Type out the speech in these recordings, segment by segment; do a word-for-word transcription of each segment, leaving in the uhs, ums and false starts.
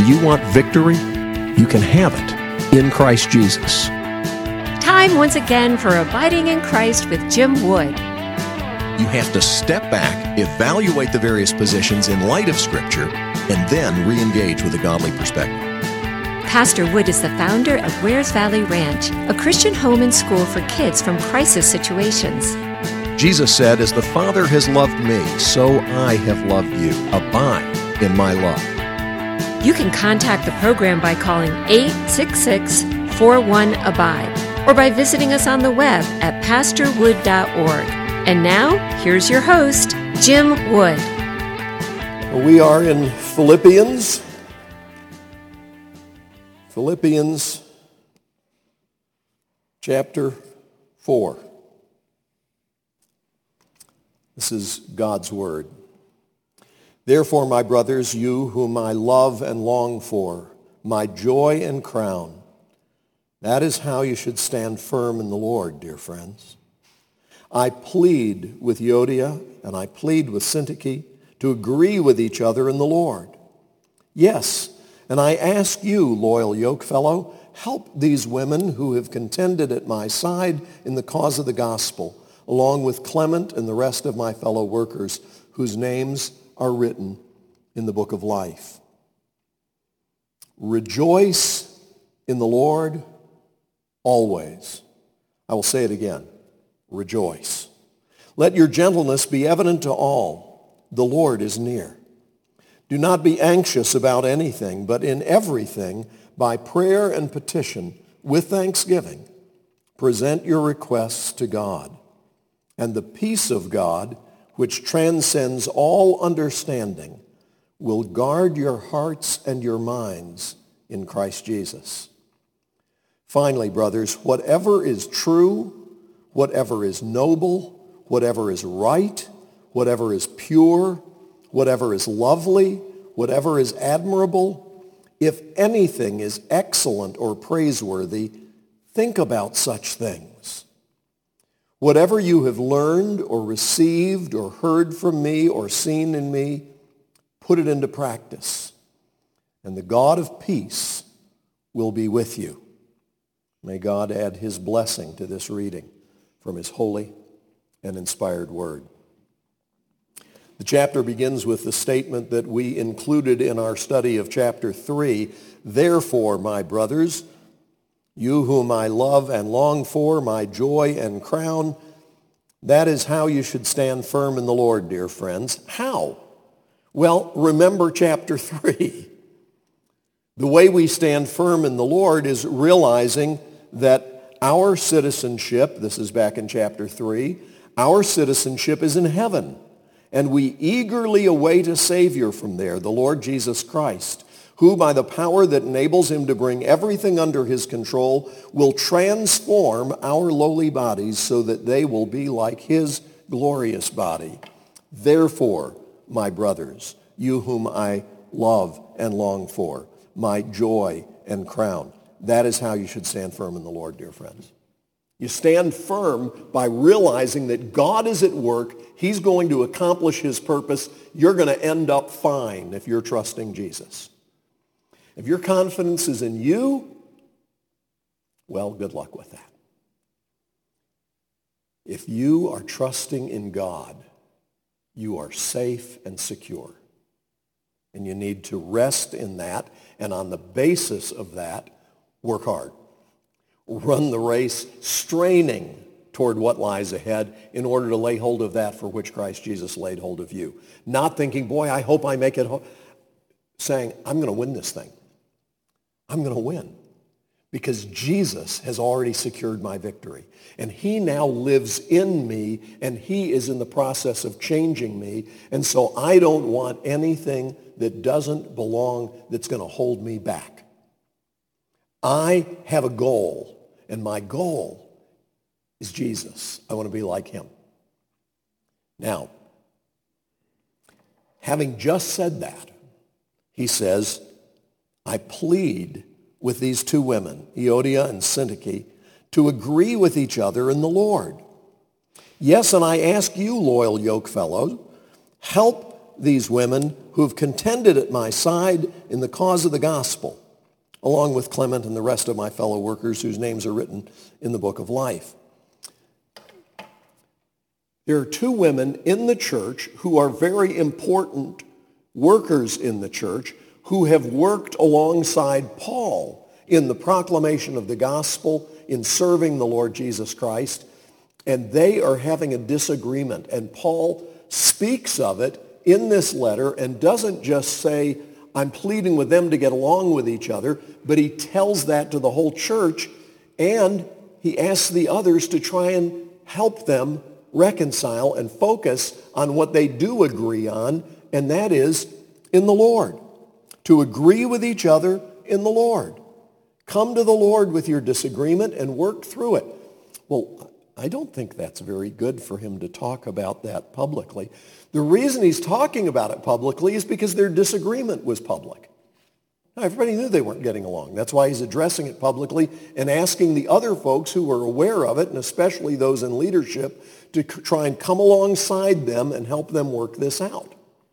you want victory? You can have it in Christ Jesus. Time once again for Abiding in Christ with Jim Wood. You have to step back, evaluate the various positions in light of Scripture, and then re-engage with a godly perspective. Pastor Wood is the founder of Wares Valley Ranch, a Christian home and school for kids from crisis situations. Jesus said, "As the Father has loved me, so I have loved you. Abide in my love." You can contact the program by calling eight six six, four one, abide or by visiting us on the web at pastor wood dot org. And now, here's your host, Jim Wood. We are in Philippians. Philippians chapter four. This is God's word. Therefore, my brothers, you whom I love and long for, my joy and crown, that is how you should stand firm in the Lord, dear friends. I plead with Euodia and I plead with Syntyche to agree with each other in the Lord. Yes, and I ask you, loyal yokefellow, help these women who have contended at my side in the cause of the gospel, along with Clement and the rest of my fellow workers whose names are written in the book of life. Rejoice in the Lord always. I will say it again. Rejoice. Let your gentleness be evident to all. The Lord is near. Do not be anxious about anything, but in everything, by prayer and petition, with thanksgiving, present your requests to God. And the peace of God, which transcends all understanding, will guard your hearts and your minds in Christ Jesus. Finally, brothers, whatever is true, whatever is noble, whatever is right, whatever is pure, whatever is lovely, whatever is admirable, if anything is excellent or praiseworthy, think about such things. Whatever you have learned or received or heard from me or seen in me, put it into practice, and the God of peace will be with you. May God add his blessing to this reading from his holy and inspired word. The chapter begins with the statement that we included in our study of chapter three. Therefore, my brothers, you whom I love and long for, my joy and crown, that is how you should stand firm in the Lord, dear friends. How? Well, remember chapter three. The way we stand firm in the Lord is realizing that our citizenship, this is back in chapter three, our citizenship is in heaven, and we eagerly await a Savior from there, the Lord Jesus Christ, who by the power that enables him to bring everything under his control will transform our lowly bodies so that they will be like his glorious body. Therefore, my brothers, you whom I love and long for, my joy and crown, that is how you should stand firm in the Lord, dear friends. You stand firm by realizing that God is at work. He's going to accomplish his purpose. You're going to end up fine if you're trusting Jesus. If your confidence is in you, well, good luck with that. If you are trusting in God, you are safe and secure. And you need to rest in that, and on the basis of that, work hard. Run the race straining toward what lies ahead in order to lay hold of that for which Christ Jesus laid hold of you. Not thinking, boy, I hope I make it home. Saying, I'm going to win this thing. I'm going to win because Jesus has already secured my victory. And he now lives in me, and he is in the process of changing me. And so I don't want anything that doesn't belong that's going to hold me back. I have a goal, and my goal is Jesus. I want to be like him. Now, having just said that, he says, I plead with these two women, Euodia and Syntyche, to agree with each other in the Lord. Yes, and I ask you, loyal yokefellows, help these women who've contended at my side in the cause of the gospel, along with Clement and the rest of my fellow workers whose names are written in the book of life. There are two women in the church who are very important workers in the church who have worked alongside Paul in the proclamation of the gospel, in serving the Lord Jesus Christ, and they are having a disagreement. And Paul speaks of it in this letter and doesn't just say, I'm pleading with them to get along with each other, but he tells that to the whole church, and he asks the others to try and help them reconcile and focus on what they do agree on, and that is in the Lord. To agree with each other in the Lord. Come to the Lord with your disagreement and work through it. Well, I don't think that's very good for him to talk about that publicly. The reason he's talking about it publicly is because their disagreement was public. Now, everybody knew they weren't getting along. That's why he's addressing it publicly and asking the other folks who were aware of it, and especially those in leadership, to try and come alongside them and help them work this out.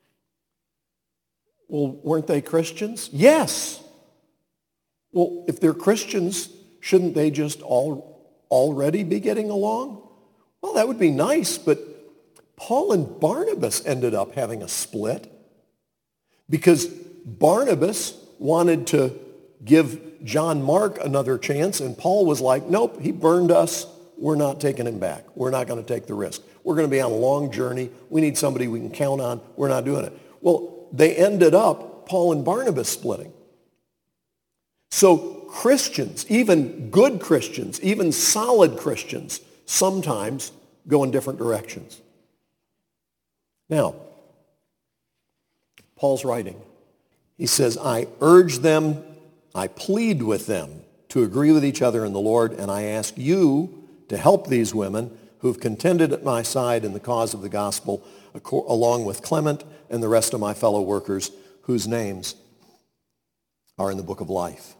Well, weren't they Christians? Yes. Well, if they're Christians, shouldn't they just all already be getting along? Well, that would be nice, but Paul and Barnabas ended up having a split because Barnabas wanted to give John Mark another chance, and Paul was like, nope, he burned us. We're not taking him back. We're not going to take the risk. We're going to be on a long journey. We need somebody we can count on. We're not doing it. Well, they ended up, Paul and Barnabas, splitting. So Christians, even good Christians, even solid Christians, sometimes go in different directions. Now, Paul's writing. He says, I urge them, I plead with them to agree with each other in the Lord, and I ask you to help these women who've contended at my side in the cause of the gospel, along with Clement and the rest of my fellow workers whose names are in the book of life.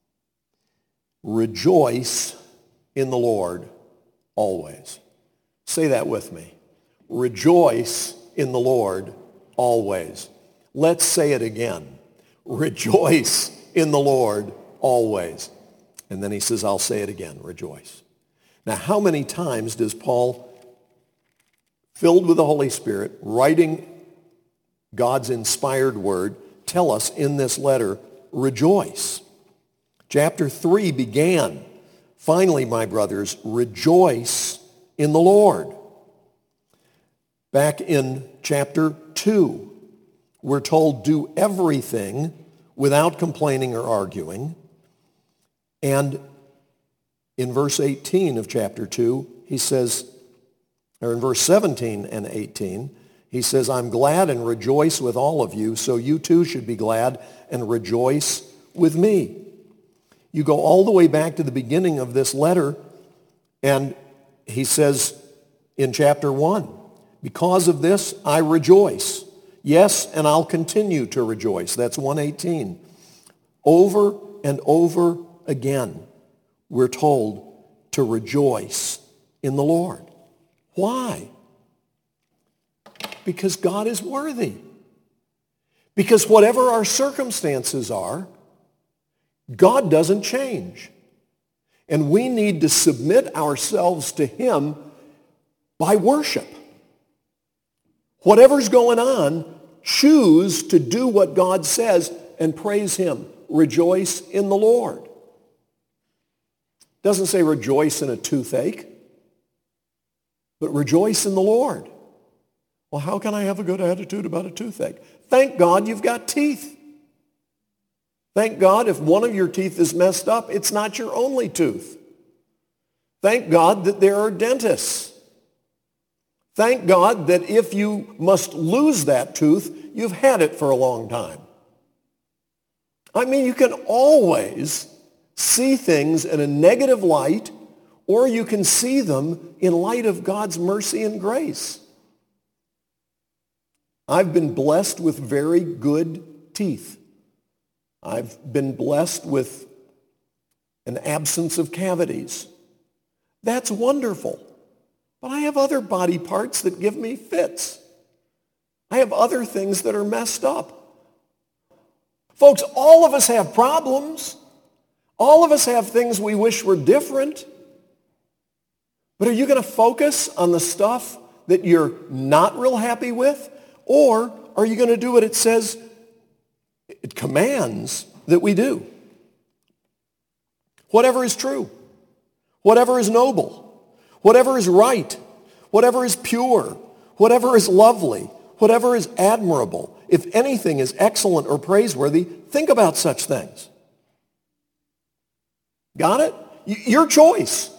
Rejoice in the Lord always. Say that with me. Rejoice in the Lord always. Let's say it again. Rejoice in the Lord always. And then he says, I'll say it again, rejoice. Now, how many times does Paul, filled with the Holy Spirit, writing God's inspired word, tell us in this letter, rejoice? Chapter three began, finally, my brothers, rejoice in the Lord. Back in chapter two, we're told, do everything without complaining or arguing. And in verse eighteen of chapter two, he says, or in verse seventeen and eighteen, he says, I'm glad and rejoice with all of you, so you too should be glad and rejoice with me. You go all the way back to the beginning of this letter, and he says in chapter one, because of this, I rejoice. Yes, and I'll continue to rejoice. That's one eighteen. Over and over again, we're told to rejoice in the Lord. Why? Because God is worthy. Because whatever our circumstances are, God doesn't change. And we need to submit ourselves to him by worship. Whatever's going on, choose to do what God says and praise him. Rejoice in the Lord. Doesn't say rejoice in a toothache, but rejoice in the Lord. Well, how can I have a good attitude about a toothache? Thank God you've got teeth. Thank God if one of your teeth is messed up, it's not your only tooth. Thank God that there are dentists. Thank God that if you must lose that tooth, you've had it for a long time. I mean, you can always see things in a negative light, or you can see them in light of God's mercy and grace. I've been blessed with very good teeth. I've been blessed with an absence of cavities. That's wonderful. But I have other body parts that give me fits. I have other things that are messed up. Folks, all of us have problems. All of us have things we wish were different. But are you going to focus on the stuff that you're not real happy with? Or are you going to do what it says, it commands that we do? Whatever is true, whatever is noble, whatever is right, whatever is pure, whatever is lovely, whatever is admirable, if anything is excellent or praiseworthy, think about such things. Got it? Y- your choice.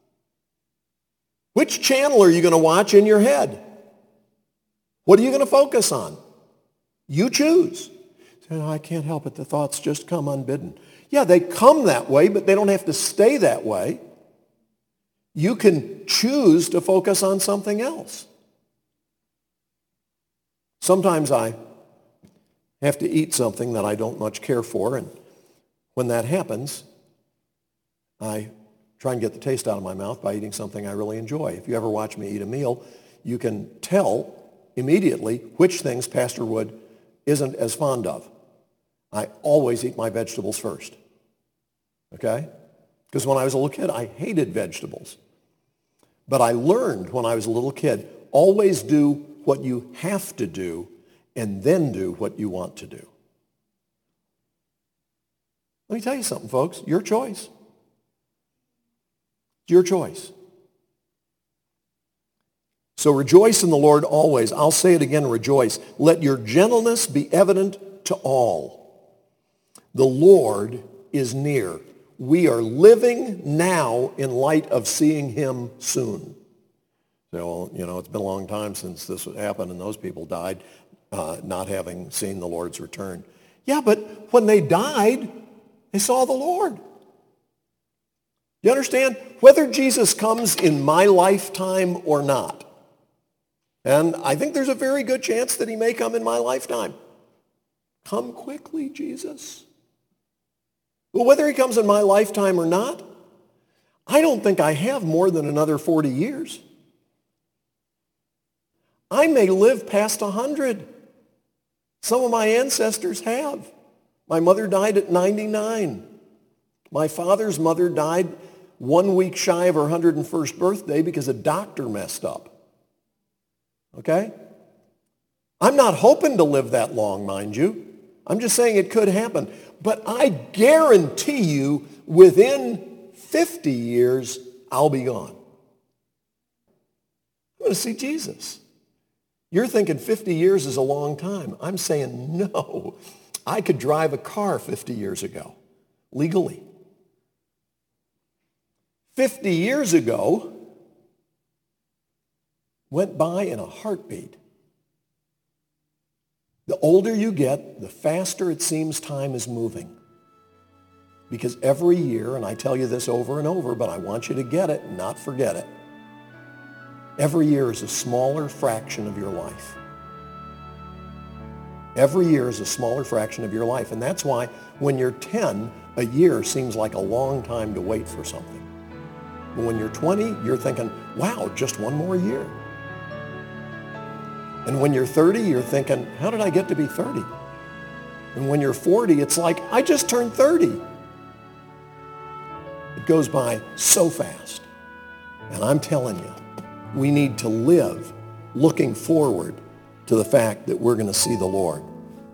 Which channel are you going to watch in your head? What are you going to focus on? You choose. So, I can't help it. The thoughts just come unbidden. Yeah, they come that way, but they don't have to stay that way. You can choose to focus on something else. Sometimes I have to eat something that I don't much care for, and when that happens, I try and get the taste out of my mouth by eating something I really enjoy. If you ever watch me eat a meal, you can tell immediately which things Pastor Wood isn't as fond of. I always eat my vegetables first, okay? Because when I was a little kid, I hated vegetables. But I learned when I was a little kid, always do what you have to do and then do what you want to do. Let me tell you something, folks. Your choice. It's your choice. So rejoice in the Lord always. I'll say it again, rejoice. Let your gentleness be evident to all. The Lord is near. We are living now in light of seeing him soon. So, well, you know, it's been a long time since this happened and those people died, uh, not having seen the Lord's return. Yeah, but when they died, they saw the Lord. You understand? Whether Jesus comes in my lifetime or not, and I think there's a very good chance that he may come in my lifetime. Come quickly, Jesus. Well, whether he comes in my lifetime or not, I don't think I have more than another forty years. I may live past one hundred. Some of my ancestors have. My mother died at ninety-nine. My father's mother died one week shy of her one hundred first birthday because a doctor messed up. Okay? I'm not hoping to live that long, mind you. I'm just saying it could happen. But I guarantee you, within fifty years, I'll be gone. I'm going to see Jesus. You're thinking fifty years is a long time. I'm saying no. I could drive a car fifty years ago, legally. fifty years ago went by in a heartbeat. The older you get, the faster it seems time is moving. Because every year, and I tell you this over and over, but I want you to get it and not forget it, every year is a smaller fraction of your life. Every year is a smaller fraction of your life. And that's why when you're ten, a year seems like a long time to wait for something. But when you're twenty, you're thinking, wow, just one more year. And when you're thirty, you're thinking, how did I get to be thirty? And when you're forty, it's like, I just turned thirty. It goes by so fast. And I'm telling you, we need to live looking forward to the fact that we're going to see the Lord.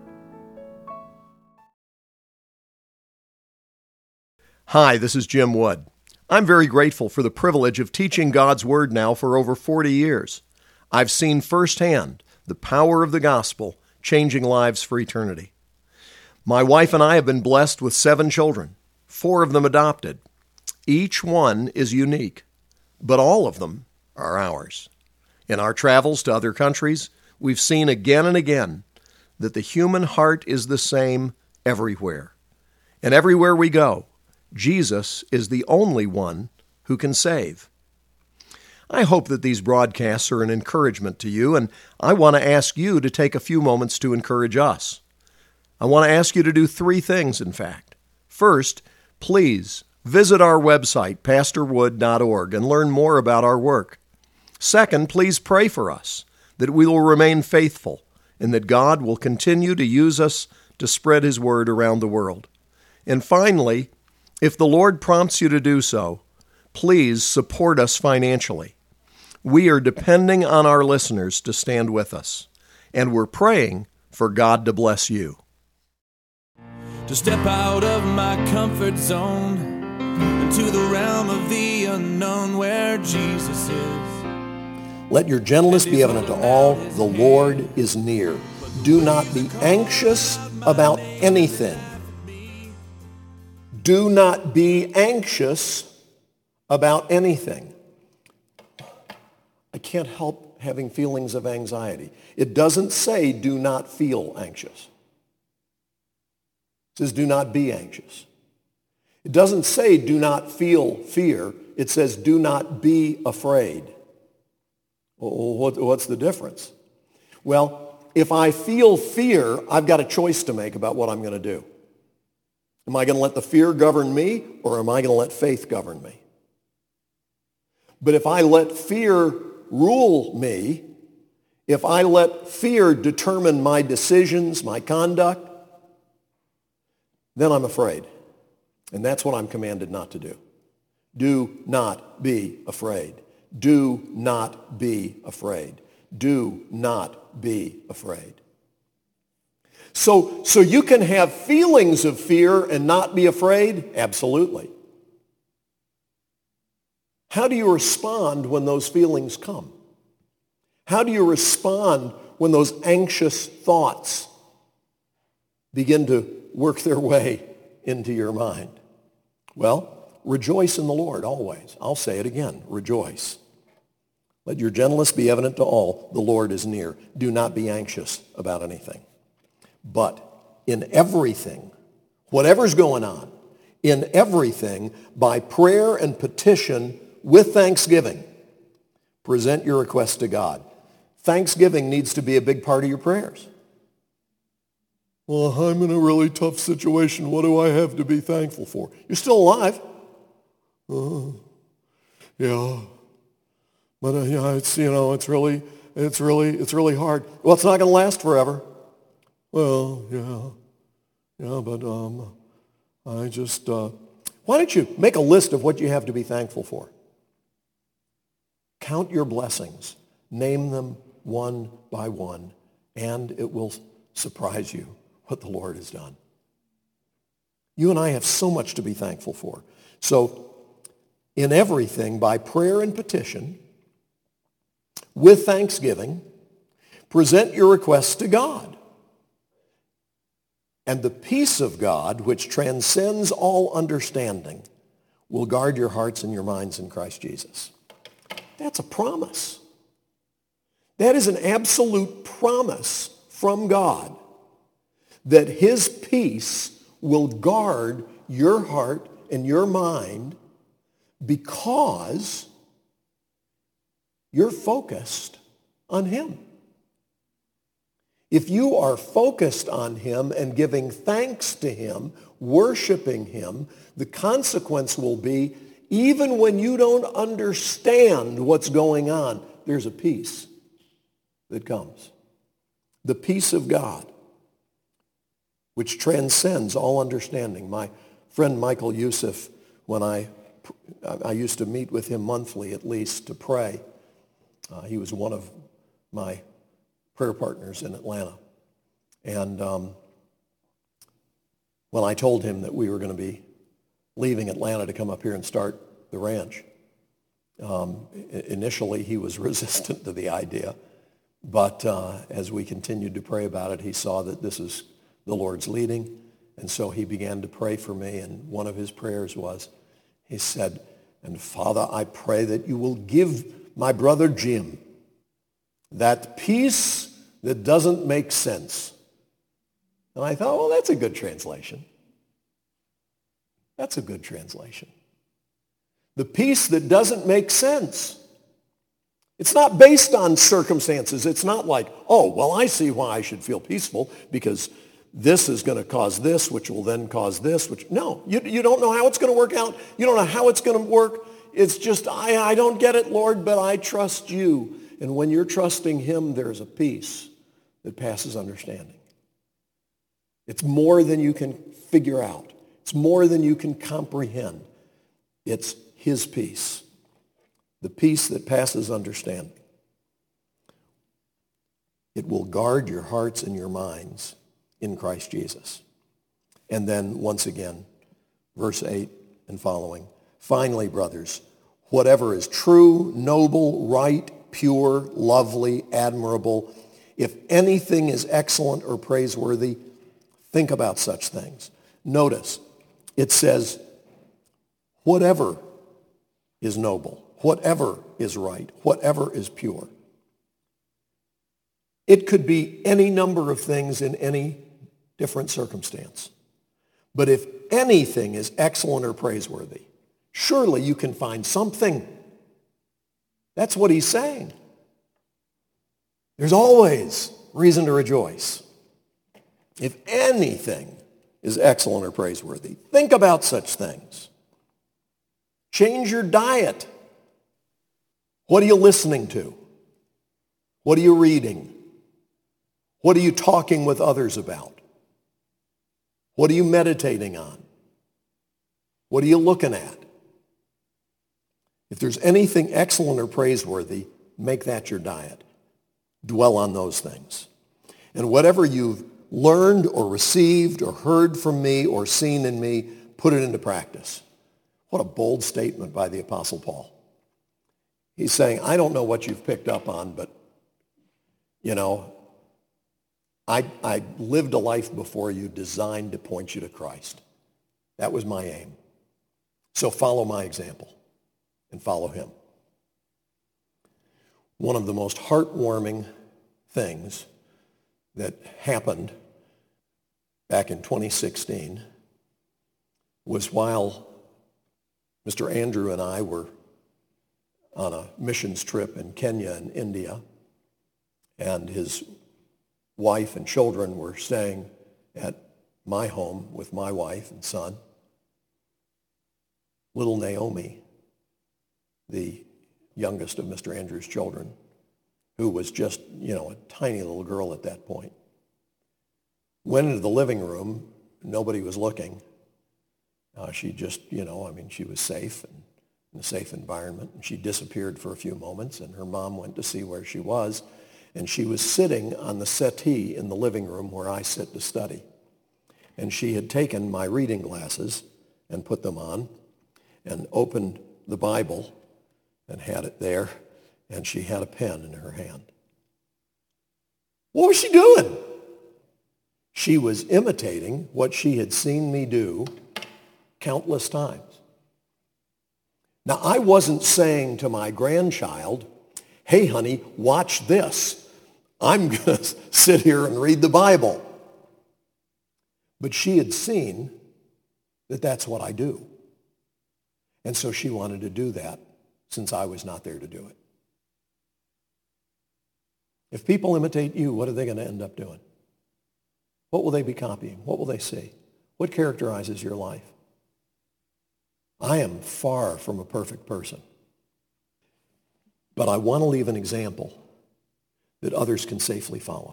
Hi, this is Jim Wood. I'm very grateful for the privilege of teaching God's Word now for over forty years. I've seen firsthand the power of the gospel changing lives for eternity. My wife and I have been blessed with seven children, four of them adopted. Each one is unique, but all of them are ours. In our travels to other countries, we've seen again and again that the human heart is the same everywhere. And everywhere we go, Jesus is the only one who can save. I hope that these broadcasts are an encouragement to you, and I want to ask you to take a few moments to encourage us. I want to ask you to do three things, in fact. First, please visit our website, pastor wood dot org, and learn more about our work. Second, please pray for us, that we will remain faithful and that God will continue to use us to spread His word around the world. And finally, if the Lord prompts you to do so, please support us financially. We are depending on our listeners to stand with us, and we're praying for God to bless you. To step out of my comfort zone into the realm of the unknown where Jesus is. Let your gentleness be evident to all. The Lord is near. Do not be anxious about anything. Do not be anxious about anything. I can't help having feelings of anxiety. It doesn't say do not feel anxious. It says do not be anxious. It doesn't say do not feel fear. It says do not be afraid. Well, what, what's the difference? Well, if I feel fear, I've got a choice to make about what I'm going to do. Am I going to let the fear govern me, or am I going to let faith govern me? But if I let fear rule me, if I let fear determine my decisions, my conduct, then I'm afraid. And that's what I'm commanded not to do. Do not be afraid. Do not be afraid. Do not be afraid. So, so you can have feelings of fear and not be afraid? Absolutely. How do you respond when those feelings come? How do you respond when those anxious thoughts begin to work their way into your mind? Well, rejoice in the Lord always. I'll say it again, rejoice. Let your gentleness be evident to all. The Lord is near. Do not be anxious about anything. But in everything, whatever's going on, in everything, by prayer and petition with thanksgiving, present your request to God. Thanksgiving needs to be a big part of your prayers. Well, I'm in a really tough situation. What do I have to be thankful for? You're still alive. Uh, yeah. But uh, yeah, it's, you know, it's really, it's really, it's really hard. Well, it's not going to last forever. Well, yeah. Yeah, but um, I just, uh, why don't you make a list of what you have to be thankful for? Count your blessings. Name them one by one, and it will surprise you what the Lord has done. You and I have so much to be thankful for. So, in everything, by prayer and petition, with thanksgiving, present your requests to God. And the peace of God, which transcends all understanding, will guard your hearts and your minds in Christ Jesus. That's a promise. That is an absolute promise from God that his peace will guard your heart and your mind because you're focused on him. If you are focused on him and giving thanks to him, worshiping him, the consequence will be, even when you don't understand what's going on, there's a peace that comes. The peace of God, which transcends all understanding. My friend Michael Youssef, when I, I used to meet with him monthly at least to pray, uh, he was one of my prayer partners in Atlanta. And um, when I told him that we were going to be leaving Atlanta to come up here and start the ranch, um, initially he was resistant to the idea. But uh, as we continued to pray about it, he saw that this is the Lord's leading. And so he began to pray for me. And one of his prayers was, he said, "And Father, I pray that you will give my brother Jim that peace that doesn't make sense." And I thought, well, that's a good translation. That's a good translation. The peace that doesn't make sense. It's not based on circumstances. It's not like, oh, well, I see why I should feel peaceful because this is going to cause this, which will then cause this. Which No, you, you don't know how it's going to work out. You don't know how it's going to work. It's just, I, I don't get it, Lord, but I trust you. And when you're trusting him, there's a peace that passes understanding. It's more than you can figure out. It's more than you can comprehend. It's his peace, the peace that passes understanding. It will guard your hearts and your minds in Christ Jesus. And then, once again, verse eight and following. Finally, brothers, whatever is true, noble, right, pure, lovely, admirable, if anything is excellent or praiseworthy, think about such things. Notice, it says, whatever is noble, whatever is right, whatever is pure. It could be any number of things in any different circumstance. But if anything is excellent or praiseworthy, surely you can find something. That's what he's saying. There's always reason to rejoice. If anything is excellent or praiseworthy, think about such things. Change your diet. What are you listening to? What are you reading? What are you talking with others about? What are you meditating on? What are you looking at? If there's anything excellent or praiseworthy, make that your diet. Dwell on those things. And whatever you've learned or received or heard from me or seen in me, put it into practice. What a bold statement by the Apostle Paul. He's saying, I don't know what you've picked up on, but, you know, I, I lived a life before you designed to point you to Christ. That was my aim. So follow my example and follow him. One of the most heartwarming things that happened back in twenty sixteen was while Mister Andrew and I were on a missions trip in Kenya and India, and his wife and children were staying at my home with my wife and son. Little Naomi, the youngest of Mister Andrew's children, who was just, you know, a tiny little girl at that point, went into the living room. Nobody was looking. Uh, she just, you know, I mean, she was safe and in a safe environment. And she disappeared for a few moments, and her mom went to see where she was. And she was sitting on the settee in the living room where I sit to study. And she had taken my reading glasses and put them on and opened the Bible and had it there, and she had a pen in her hand. What was she doing? She was imitating what she had seen me do countless times. Now, I wasn't saying to my grandchild, hey, honey, watch this. I'm going to sit here and read the Bible. But she had seen that that's what I do. And so she wanted to do that since I was not there to do it. If people imitate you, what are they going to end up doing? What will they be copying? What will they see? What characterizes your life? I am far from a perfect person. But I want to leave an example that others can safely follow.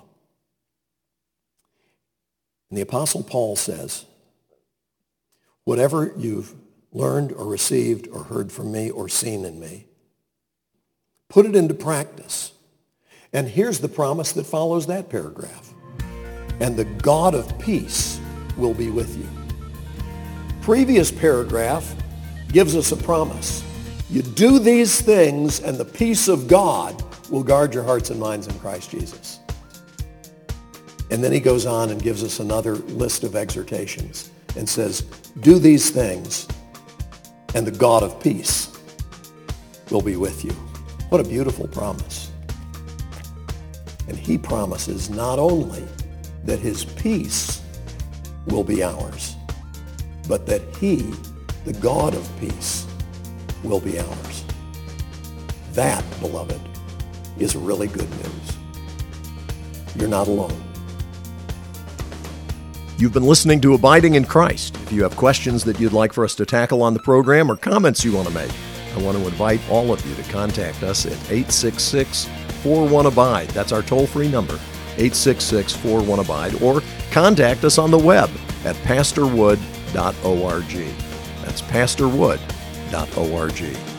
And the Apostle Paul says, whatever you've learned or received or heard from me or seen in me, put it into practice. And here's the promise that follows that paragraph. And the God of peace will be with you. Previous paragraph gives us a promise. You do these things and the peace of God will guard your hearts and minds in Christ Jesus. And then he goes on and gives us another list of exhortations and says, do these things and the God of peace will be with you. What a beautiful promise. And he promises not only that his peace will be ours, but that he, the God of peace, will be ours. That, beloved, is really good news. You're not alone. You've been listening to Abiding in Christ. If you have questions that you'd like for us to tackle on the program or comments you want to make, I want to invite all of you to contact us at eight six six, four one, ABIDE. That's our toll-free number, eight six six, four one, ABIDE, or contact us on the web at pastor wood dot org. That's pastor wood dot org.